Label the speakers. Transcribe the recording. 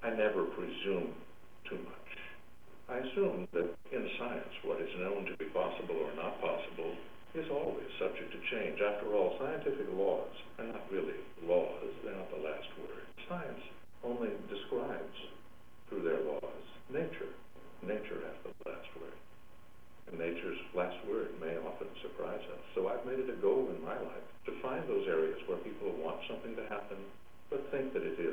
Speaker 1: I never presume too much. I assume that in science, what is known to be possible or not possible is always subject to change. After all, scientific laws are not really laws. They're not the last word. Science only describes, through their laws, nature. Nature has the last word. And nature's last word may often surprise us. So I've made it a goal in my life to find those areas where people want something to happen, but think that it